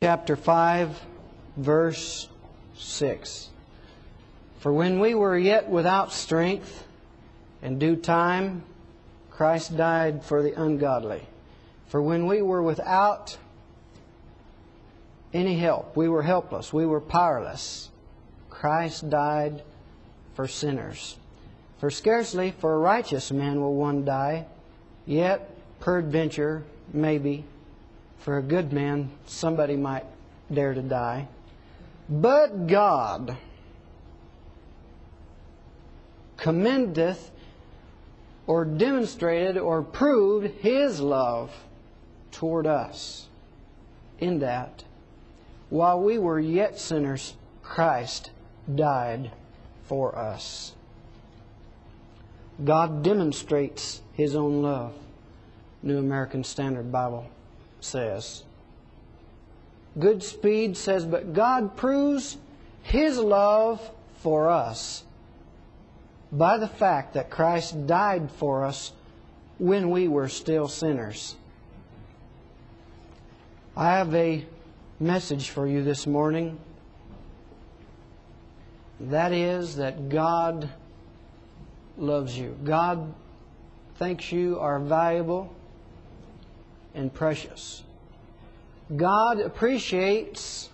chapter 5, verse 6. For when we were yet without strength, in due time Christ died for the ungodly. For when we were without any help, we were helpless, we were powerless, Christ died for sinners. For scarcely for a righteous man will one die, yet peradventure, maybe, for a good man somebody might dare to die. But God commendeth or demonstrated or proved His love toward us, in that while we were yet sinners, Christ died for us. God demonstrates His own love, New American Standard Bible says. Goodspeed says, but God proves His love for us by the fact that Christ died for us when we were still sinners. I have a message for you this morning. That is that God loves you. God thinks you are valuable and precious. God appreciates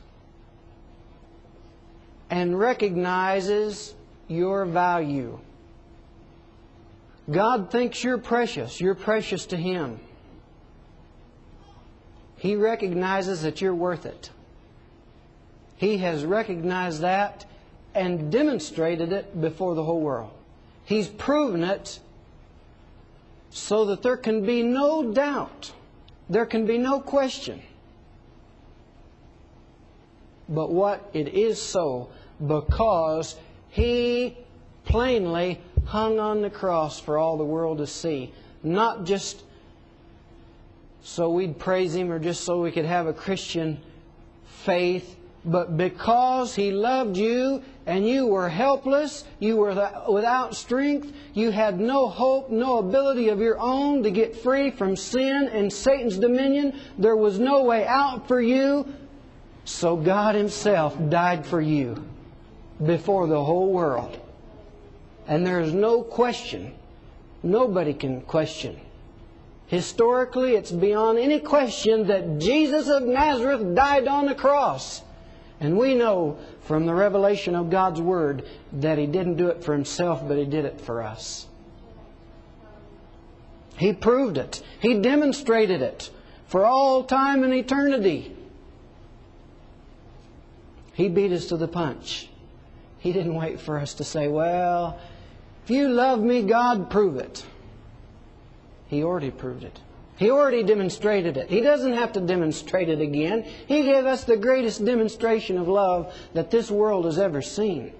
and recognizes your value. God thinks you're precious. You're precious to Him. He recognizes that you're worth it. He has recognized that and demonstrated it before the whole world. He's proven it so that there can be no doubt. There can be no question. But what it is so, because He plainly hung on the cross for all the world to see. Not just so we'd praise Him or just so we could have a Christian faith, but because He loved you and you were helpless, you were without strength, you had no hope, no ability of your own to get free from sin and Satan's dominion. There was no way out for you. So God Himself died for you before the whole world. And there is no question. Nobody can question. Historically, it's beyond any question that Jesus of Nazareth died on the cross. And we know from the revelation of God's Word that He didn't do it for Himself, but He did it for us. He proved it. He demonstrated it for all time and eternity. He beat us to the punch. He didn't wait for us to say, well, if you love me, God, prove it. He already proved it. He already demonstrated it. He doesn't have to demonstrate it again. He gave us the greatest demonstration of love that this world has ever seen.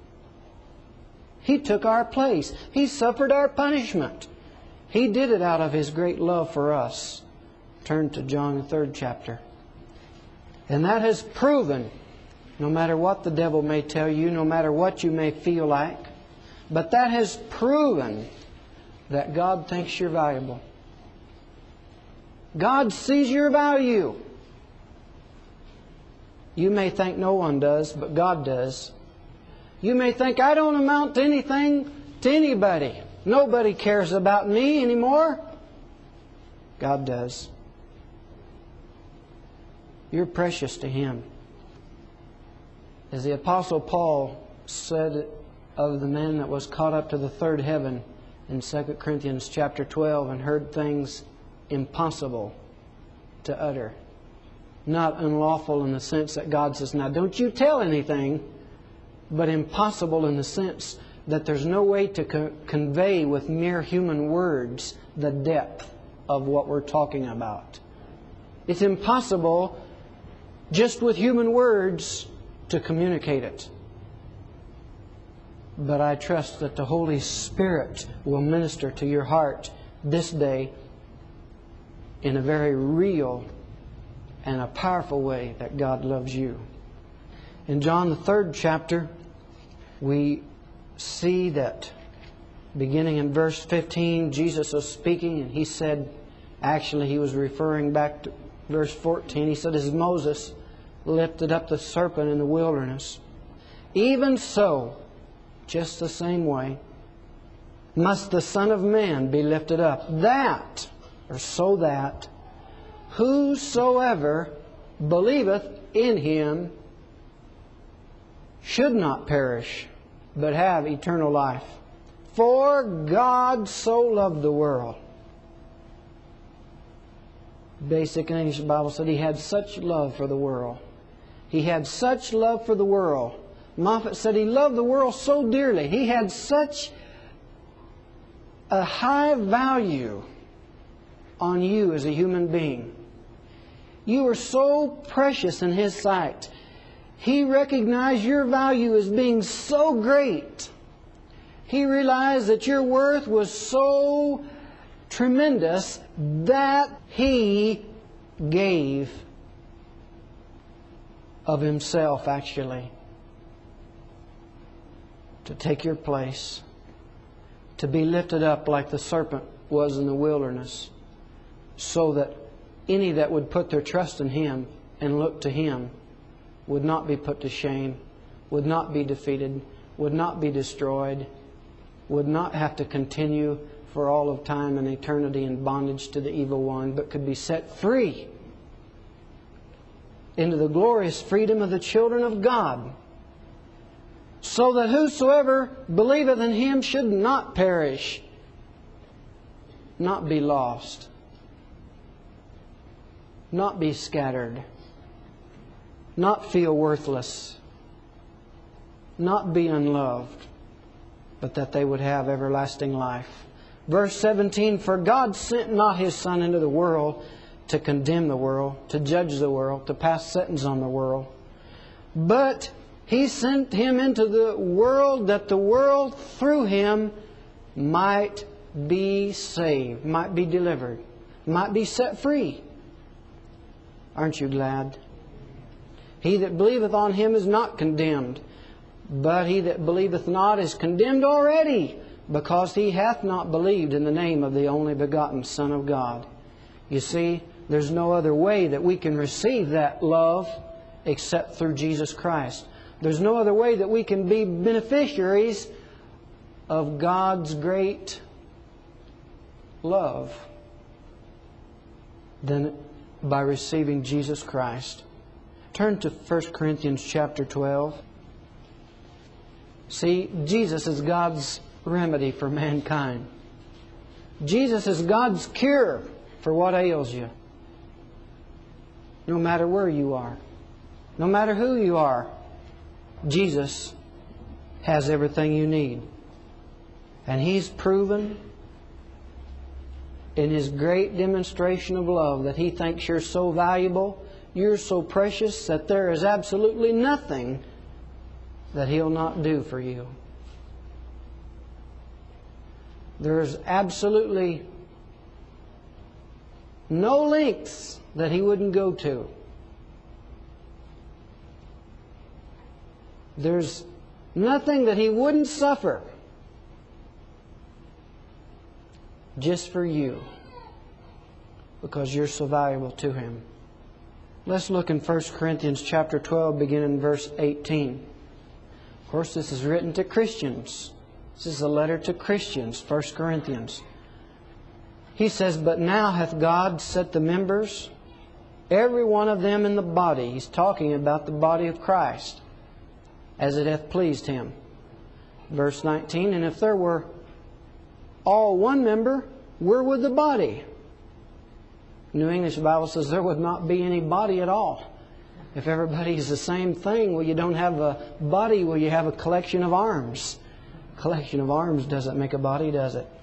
He took our place. He suffered our punishment. He did it out of His great love for us. Turn to John, the 3rd chapter. And that has proven, no matter what the devil may tell you, no matter what you may feel like, but that has proven that God thinks you're valuable. God sees your value. You may think no one does, but God does. You may think, I don't amount to anything to anybody. Nobody cares about me anymore. God does. You're precious to Him. As the Apostle Paul said of the man that was caught up to the third heaven in 2 Corinthians chapter 12 and heard things impossible to utter. Not unlawful in the sense that God says, now don't you tell anything, but impossible in the sense that there's no way to convey with mere human words the depth of what we're talking about. It's impossible just with human words to communicate it. But I trust that the Holy Spirit will minister to your heart this day in a very real and a powerful way that God loves you. In John the 3rd chapter, we see that beginning in verse 15, Jesus was speaking and He said, actually He was referring back to verse 14. He said, as Moses lifted up the serpent in the wilderness, even so, just the same way, must the Son of Man be lifted up, that, or so that, whosoever believeth in Him should not perish, but have eternal life. For God so loved the world. Basic English Bible said He had such love for the world. He had such love for the world. Moffat said He loved the world so dearly. He had such a high value on you as a human being. You are so precious in His sight. He recognized your value as being so great. He realized that your worth was so tremendous that He gave of Himself, actually, to take your place, to be lifted up like the serpent was in the wilderness, so that any that would put their trust in Him and look to Him would not be put to shame, would not be defeated, would not be destroyed, would not have to continue for all of time and eternity in bondage to the evil one, but could be set free into the glorious freedom of the children of God. So that whosoever believeth in Him should not perish, not be lost, not be scattered, not feel worthless, not be unloved, but that they would have everlasting life. Verse 17, for God sent not His Son into the world to condemn the world, to judge the world, to pass sentence on the world, but He sent Him into the world that the world through Him might be saved, might be delivered, might be set free. Aren't you glad? He that believeth on Him is not condemned, but he that believeth not is condemned already, because he hath not believed in the name of the only begotten Son of God. You see, there's no other way that we can receive that love except through Jesus Christ. There's no other way that we can be beneficiaries of God's great love than by receiving Jesus Christ. Turn to 1 Corinthians chapter 12. See, Jesus is God's remedy for mankind. Jesus is God's cure for what ails you. No matter where you are, no matter who you are, Jesus has everything you need. And He's proven in His great demonstration of love that He thinks you're so valuable, you're so precious, that there is absolutely nothing that He'll not do for you. There's absolutely no lengths that He wouldn't go to. There's nothing that He wouldn't suffer just for you, because you're so valuable to Him. Let's look in 1 Corinthians chapter 12, beginning in verse 18. Of course, this is written to Christians. This is a letter to Christians, 1 Corinthians. He says, but now hath God set the members, every one of them in the body. He's talking about the body of Christ, as it hath pleased Him. Verse 19, and if there were all one member, where would the body? New English Bible says there would not be any body at all. If everybody is the same thing, well, you don't have a body, well, you have a collection of arms. A collection of arms doesn't make a body, does it?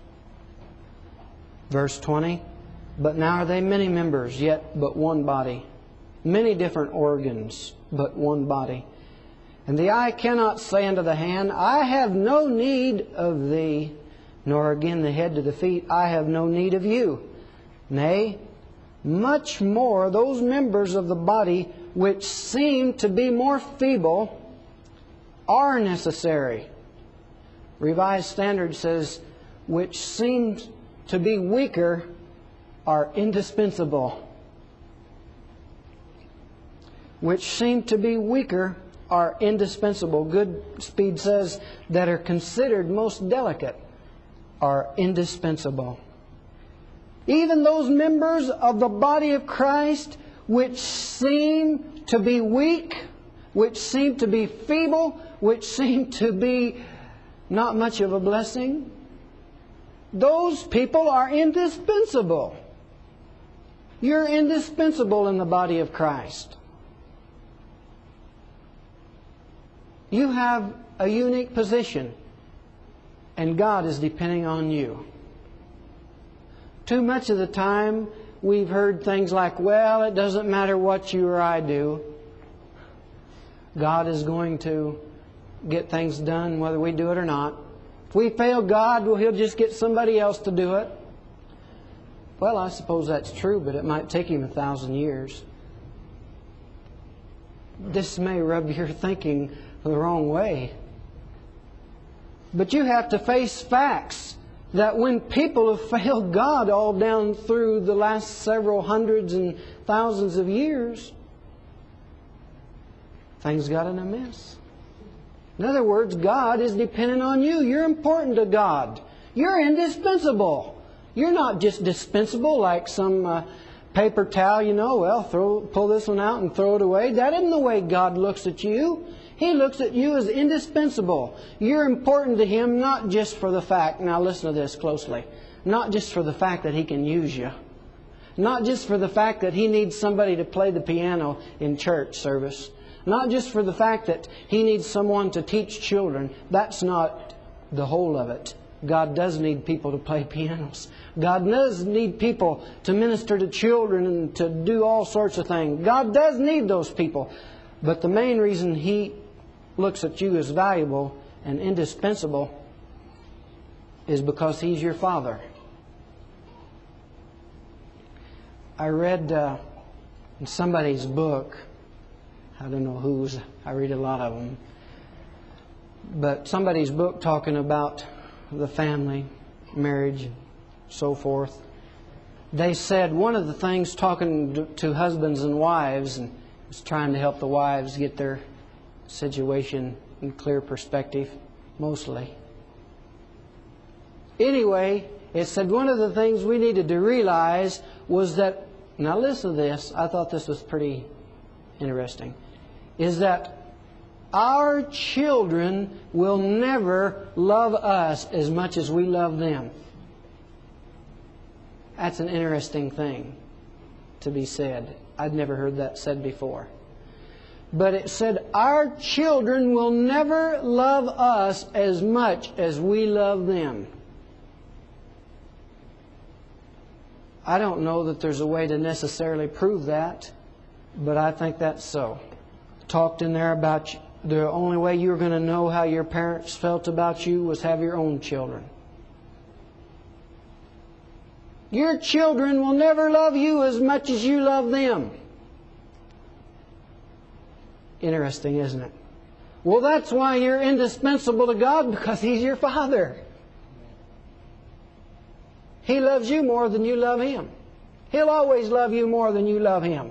Verse 20, but now are they many members, yet but one body. Many different organs, but one body. And the eye cannot say unto the hand, I have no need of thee, nor again the head to the feet, I have no need of you. Nay, much more those members of the body which seem to be more feeble are necessary. Revised Standard says, which seem to be weaker are indispensable. which seem to be weaker are indispensable. Goodspeed says that are considered most delicate are indispensable. Even those members of the body of Christ which seem to be weak, which seem to be feeble, which seem to be not much of a blessing, those people are indispensable. You're indispensable in the body of Christ. You have a unique position, and God is depending on you. Too much of the time, we've heard things like, well, it doesn't matter what you or I do. God is going to get things done whether we do it or not. If we fail God, well, He'll just get somebody else to do it. Well, I suppose that's true, but it might take Him 1,000 years. This may rub your thinking the wrong way. But you have to face facts that when people have failed God all down through the last several hundreds and thousands of years, things got in a mess. In other words, God is dependent on you. You're important to God. You're indispensable. You're not just dispensable like some paper towel, pull this one out and throw it away. That isn't the way God looks at you. He looks at you as indispensable. You're important to Him not just for the fact, now listen to this closely, not just for the fact that He can use you. Not just for the fact that He needs somebody to play the piano in church service. Not just for the fact that He needs someone to teach children. That's not the whole of it. God does need people to play pianos. God does need people to minister to children and to do all sorts of things. God does need those people. But the main reason He looks at you as valuable and indispensable is because He's your Father. I read in somebody's book, I don't know whose, I read a lot of them, but somebody's book talking about the family, marriage, and so forth. They said one of the things, talking to husbands and wives, and was trying to help the wives get their situation in clear perspective, mostly. Anyway, it said one of the things we needed to realize was that, now listen to this, I thought this was pretty interesting, is that our children will never love us as much as we love them. That's an interesting thing to be said. I'd never heard that said before. But it said, our children will never love us as much as we love them. I don't know that there's a way to necessarily prove that, but I think that's so. Talked in there about the only way you were going to know how your parents felt about you was have your own children. Your children will never love you as much as you love them. Interesting, isn't it? Well, that's why you're indispensable to God, because He's your Father. He loves you more than you love Him. He'll always love you more than you love Him.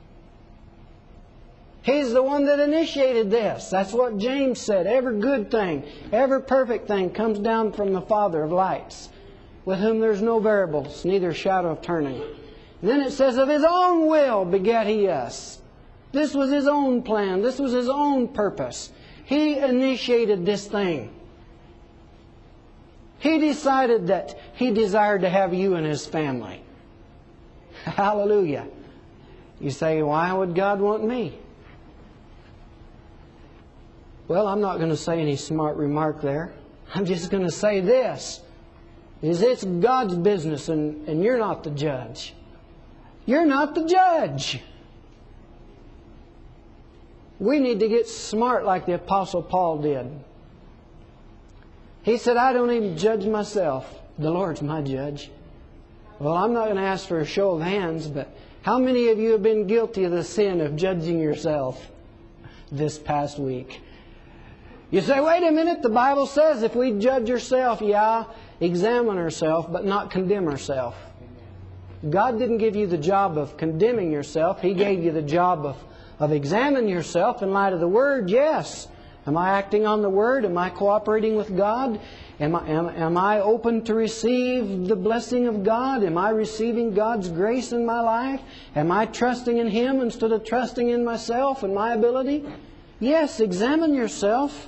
He's the one that initiated this. That's what James said. Every good thing, every perfect thing comes down from the Father of lights, with whom there's no variables, neither shadow of turning. And then it says, of His own will begat He us. This was His own plan. This was His own purpose. He initiated this thing. He decided that He desired to have you in His family. Hallelujah. You say, why would God want me? Well, I'm not going to say any smart remark there. I'm just going to say this. Is it's God's business, and you're not the judge. You're not the judge. We need to get smart like the Apostle Paul did. He said, I don't even judge myself. The Lord's my judge. Well, I'm not going to ask for a show of hands, but how many of you have been guilty of the sin of judging yourself this past week? You say, wait a minute, the Bible says if we judge ourselves, examine ourselves, but not condemn ourselves. God didn't give you the job of condemning yourself. He gave you the job of of examine yourself in light of the Word, yes. Am I acting on the Word? Am I cooperating with God? Am I open to receive the blessing of God? Am I receiving God's grace in my life? Am I trusting in Him instead of trusting in myself and my ability? Yes, examine yourself.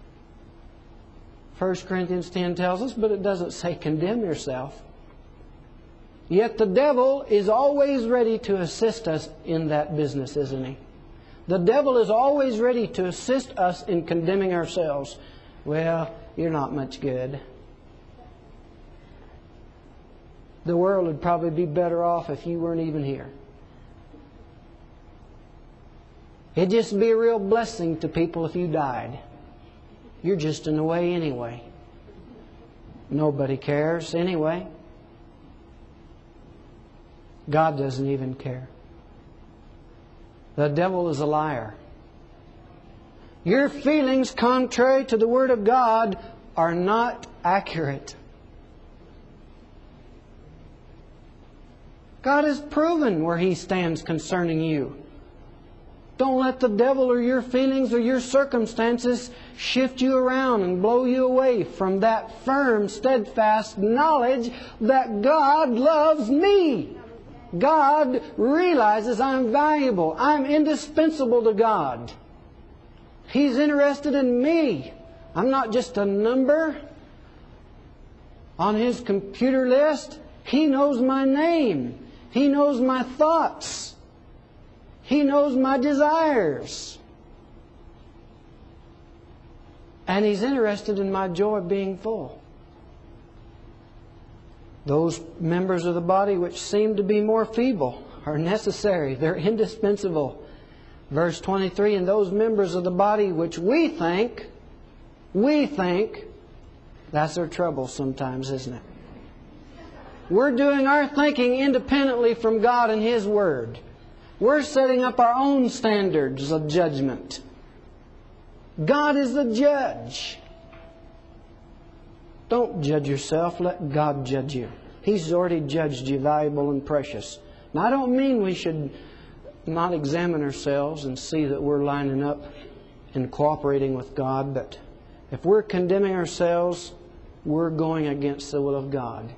1 Corinthians 10 tells us, but it doesn't say condemn yourself. Yet the devil is always ready to assist us in that business, isn't he? The devil is always ready to assist us in condemning ourselves. Well, you're not much good. The world would probably be better off if you weren't even here. It'd just be a real blessing to people if you died. You're just in the way anyway. Nobody cares anyway. God doesn't even care. The devil is a liar. Your feelings contrary to the Word of God are not accurate. God has proven where He stands concerning you. Don't let the devil or your feelings or your circumstances shift you around and blow you away from that firm, steadfast knowledge that God loves me. God realizes I'm valuable. I'm indispensable to God. He's interested in me. I'm not just a number on His computer list. He knows my name. He knows my thoughts. He knows my desires. And He's interested in my joy being full. Those members of the body which seem to be more feeble are necessary. They're indispensable. Verse 23, and those members of the body which we think, that's their trouble sometimes, isn't it? We're doing our thinking independently from God and His Word. We're setting up our own standards of judgment. God is the judge. Don't judge yourself. Let God judge you. He's already judged you valuable and precious. Now, I don't mean we should not examine ourselves and see that we're lining up and cooperating with God, but if we're condemning ourselves, we're going against the will of God.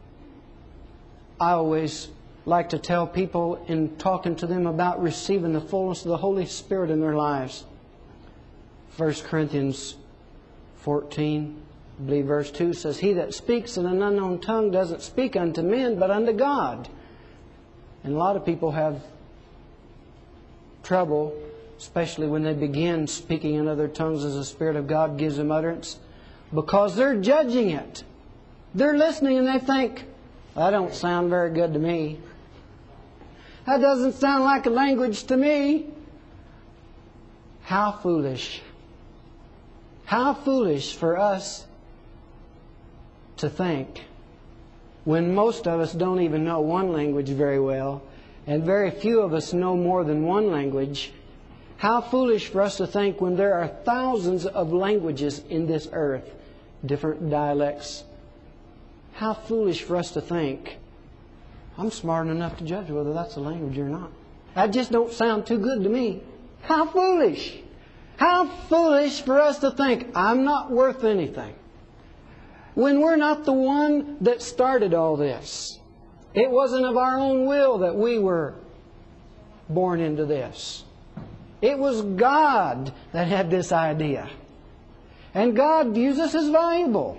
I always like to tell people in talking to them about receiving the fullness of the Holy Spirit in their lives. 1 Corinthians 14, I believe verse 2 says, He that speaks in an unknown tongue doesn't speak unto men, but unto God. And a lot of people have trouble, especially when they begin speaking in other tongues as the Spirit of God gives them utterance, because they're judging it. They're listening and they think, that don't sound very good to me. That doesn't sound like a language to me. How foolish. How foolish for us to think, when most of us don't even know one language very well, and very few of us know more than one language, how foolish for us to think when there are thousands of languages in this earth, different dialects. How foolish for us to think, I'm smart enough to judge whether that's a language or not. That just don't sound too good to me. How foolish. How foolish for us to think, I'm not worth anything. When we're not the one that started all this. It wasn't of our own will that we were born into this. It was God that had this idea. And God views us as valuable.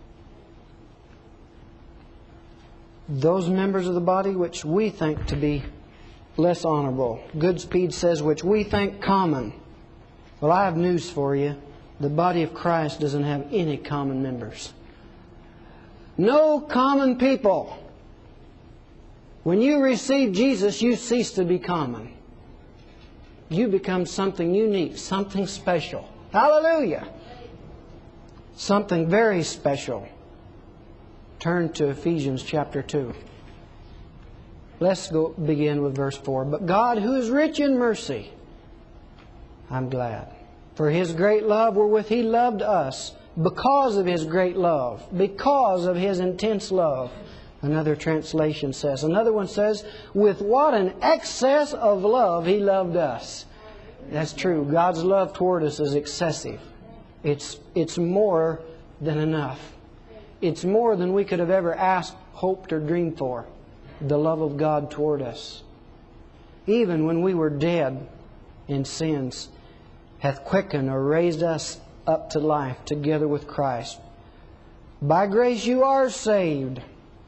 Those members of the body which we think to be less honorable. Goodspeed says, which we think common. Well, I have news for you. The body of Christ doesn't have any common members. No common people. When you receive Jesus, you cease to be common. You become something unique, something special. Hallelujah! Something very special. Turn to Ephesians chapter 2. Let's go begin with verse 4. But God, who is rich in mercy, I'm glad, for His great love wherewith He loved us, because of His great love, because of His intense love. Another translation says. Another one says, with what an excess of love He loved us. That's true. God's love toward us is excessive. It's more than enough. It's more than we could have ever asked, hoped, or dreamed for. The love of God toward us. Even when we were dead in sins, hath quickened or raised us up to life together with Christ. By grace you are saved,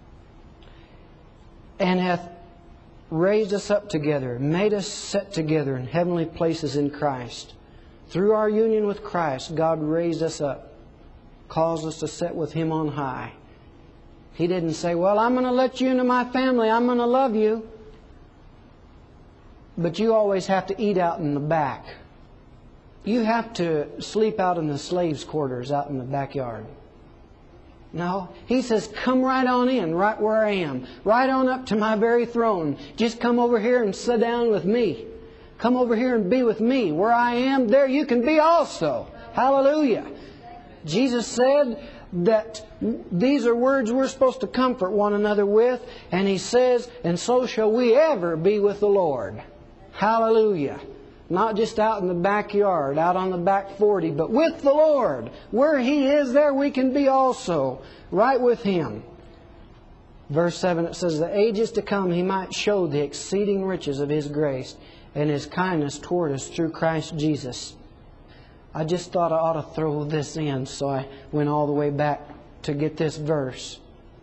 and hath raised us up together, made us sit together in heavenly places in Christ. Through our union with Christ, God raised us up, caused us to sit with Him on high. He didn't say, well, I'm going to let you into my family, I'm going to love you, but you always have to eat out in the back. You have to sleep out in the slaves' quarters out in the backyard. No, He says, come right on in, right where I am. Right on up to my very throne. Just come over here and sit down with me. Come over here and be with me. Where I am, there you can be also. Hallelujah. Jesus said that these are words we're supposed to comfort one another with. And He says, and so shall we ever be with the Lord. Hallelujah. Not just out in the backyard, out on the back 40, but with the Lord. Where He is, there we can be also. Right with Him. Verse 7, it says, the ages to come He might show the exceeding riches of His grace and His kindness toward us through Christ Jesus. I just thought I ought to throw this in, so I went all the way back to get this verse.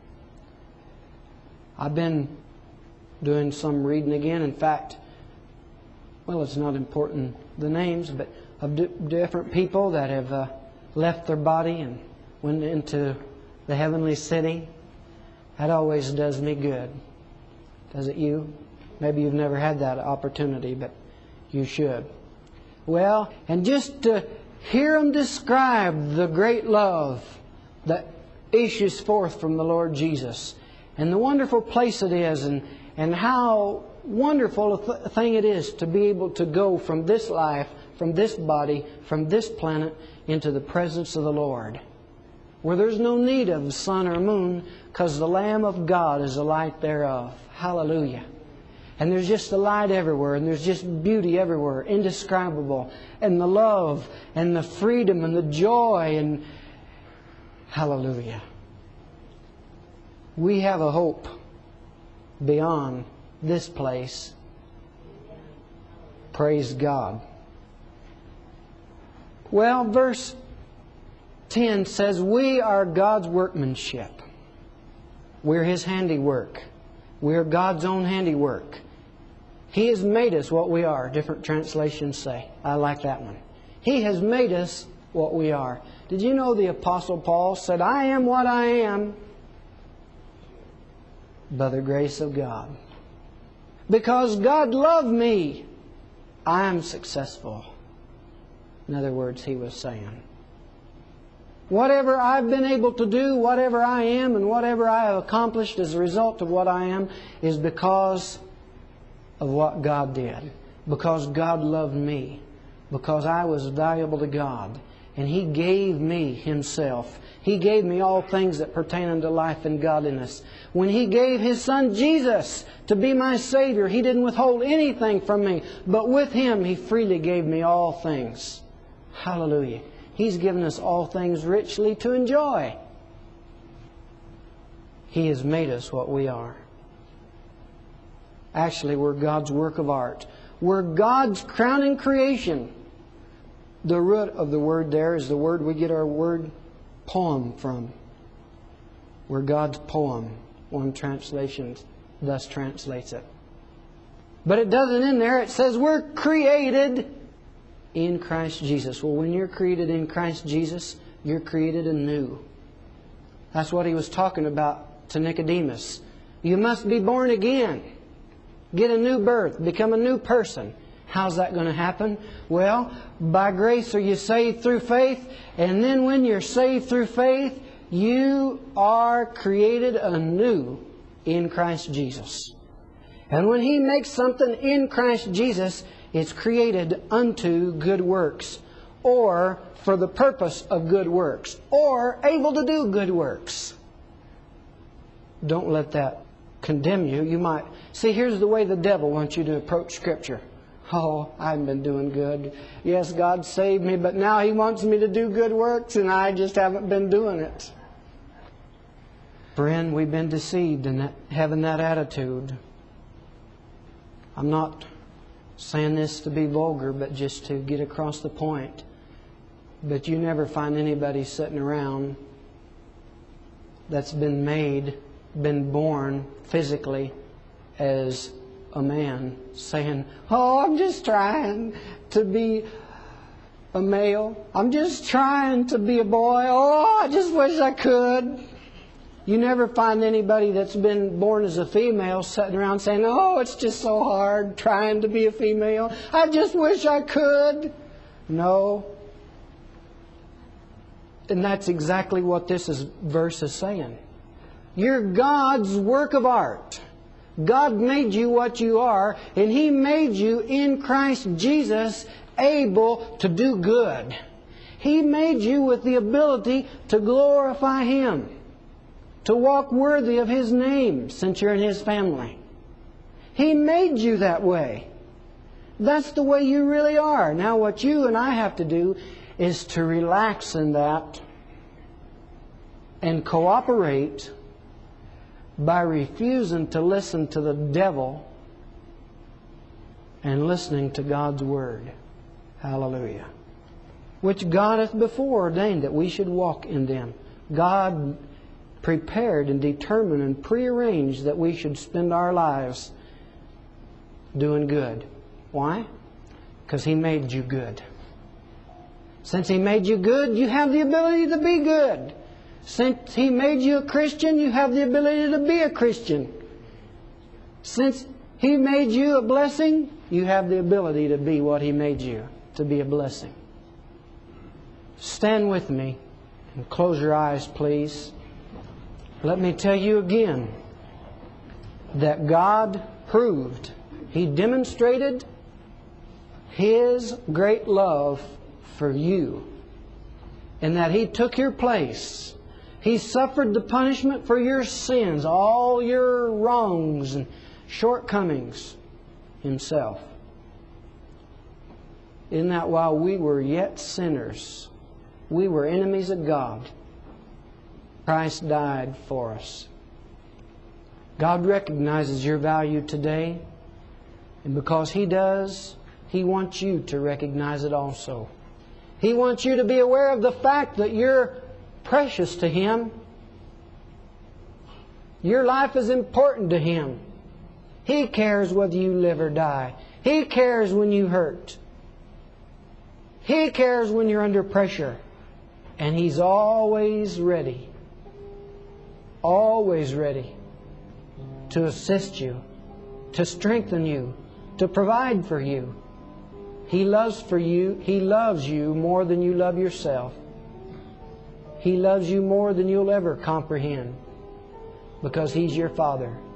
I've been doing some reading again. In fact, well, it's not important, the names, but of different people that have left their body and went into the heavenly city. That always does me good. Does it you? Maybe you've never had that opportunity, but you should. Well, and just to hear them describe the great love that issues forth from the Lord Jesus, and the wonderful place it is, and how wonderful a thing it is to be able to go from this life, from this body, from this planet, into the presence of the Lord, where there's no need of sun or moon, because the Lamb of God is the light thereof. Hallelujah. And there's just the light everywhere, and there's just beauty everywhere, indescribable, and the love, and the freedom, and the joy, and hallelujah. We have a hope beyond this place. Praise God. Well, verse 10 says, we are God's workmanship. We're His handiwork. We're God's own handiwork. He has made us what we are. Different translations say. I like that one. He has made us what we are. Did you know the Apostle Paul said, I am what I am by the grace of God. Because God loved me, I am successful. In other words, he was saying, whatever I've been able to do, whatever I am, and whatever I have accomplished as a result of what I am, is because of what God did. Because God loved me. Because I was valuable to God. And He gave me Himself. He gave me all things that pertain unto life and godliness. When He gave His Son Jesus to be my Savior, He didn't withhold anything from me. But with Him, He freely gave me all things. Hallelujah. He's given us all things richly to enjoy. He has made us what we are. Actually, we're God's work of art. We're God's crowning creation. The root of the word there is the word we get our word poem from. We're God's poem. One translation thus translates it. But it doesn't in there. It says we're created in Christ Jesus. Well, when you're created in Christ Jesus, you're created anew. That's what he was talking about to Nicodemus. You must be born again. Get a new birth. Become a new person. How's that going to happen? Well, by grace are you saved through faith. And then when you're saved through faith, you are created anew in Christ Jesus. And when He makes something in Christ Jesus, it's created unto good works, or for the purpose of good works, or able to do good works. Don't let that condemn you. You might see, here's the way the devil wants you to approach Scripture. Oh, I haven't been doing good. Yes, God saved me, but now He wants me to do good works, and I just haven't been doing it. Friend, we've been deceived in having that attitude. I'm not saying this to be vulgar, but just to get across the point. But you never find anybody sitting around that's been born physically as a man saying, oh, I'm just trying to be a male. I'm just trying to be a boy. Oh, I just wish I could. You never find anybody that's been born as a female sitting around saying, oh, it's just so hard trying to be a female. I just wish I could. No. And that's exactly what this verse is saying. You're God's work of art. God made you what you are, and He made you in Christ Jesus able to do good. He made you with the ability to glorify Him, to walk worthy of His name since you're in His family. He made you that way. That's the way you really are. Now what you and I have to do is to relax in that and cooperate by refusing to listen to the devil and listening to God's Word. Hallelujah. Which God hath before ordained that we should walk in them. God prepared and determined and prearranged that we should spend our lives doing good. Why? Because He made you good. Since He made you good, you have the ability to be good. Since He made you a Christian, you have the ability to be a Christian. Since He made you a blessing, you have the ability to be what He made you, to be a blessing. Stand with me and close your eyes, please. Let me tell you again that God proved, He demonstrated His great love for you, and that He took your place. He suffered the punishment for your sins, all your wrongs and shortcomings Himself. In that while we were yet sinners, we were enemies of God, Christ died for us. God recognizes your value today, and because He does, He wants you to recognize it also. He wants you to be aware of the fact that you're precious to Him. Your life is important to Him. He cares whether you live or die. He cares when you hurt. He cares when you're under pressure. And He's always ready to assist you, to strengthen you, to provide for you. He loves you more than you love yourself. He loves you more than you'll ever comprehend, because He's your Father.